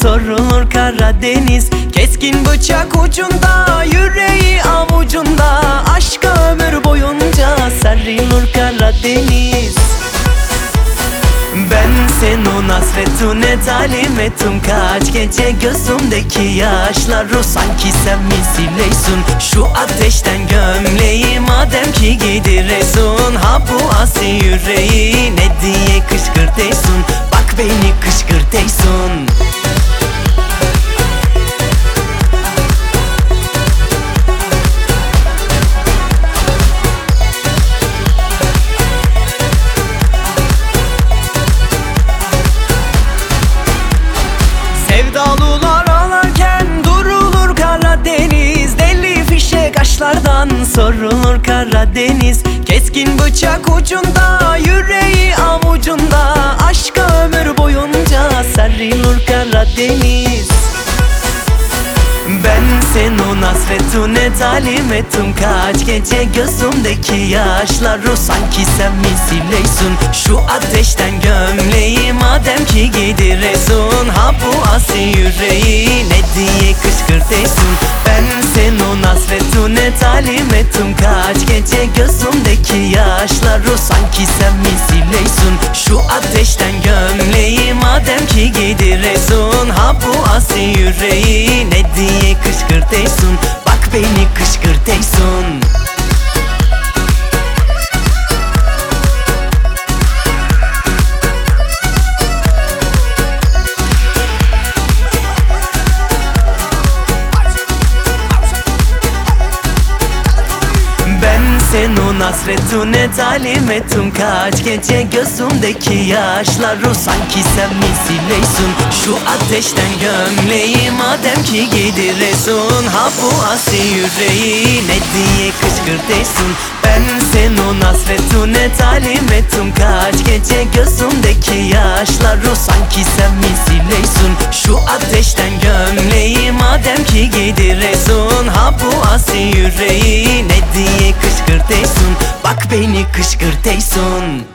sorulur Karadeniz. Keskin bıçak ucunda, yüreği avucunda, aşka ömür boyunca sarılır Karadeniz. Ben senin hasretine talim ettim, kaç gece gözümdeki yaşları sanki sen misileysun. Şu ateşten gömleği madem ki giydiresun, ha bu asi yüreği ne diye kışkırteysun, bak beni kışkırteysun. Sevdalılar ağlarken durulur Karadeniz, deli fişek aşklardan sorulur Karadeniz. Keskin bıçak ucunda, yüreği avucunda, aşka ömür boyunca sarılır Karadeniz. Ben senin hasretine talim ettim, kaç gece gözümdeki yaşları sanki sen misileysun. Şu ateşten gömleği madem ki giydiresun, ha bu asi yüreği ne diye kışkırteysun. Ben senin hasretine talim ettim, kaç gece gözümdeki yaşları sanki sen misileysun. Şu ateşten gömleği madem ki giydiresun, ha bu asi yüreği ne diye kışkırteysun, bak beni kışkırteysun. Senin hasretine talim ettim, kaç gece gözümdeki yaşları sanki sen misileysun. Şu ateşten gömleği madem ki giydiresun, ha bu asi yüreği ne diye kışkırteysun. Ben senin hasretine talim ettim, kaç gece gözümdeki yaşları sanki sen misileysun. Şu ateşten gömleği madem ki giydiresun, ha bu asi yüreği ne diye kışkırteysun, bak beni kışkırteysun.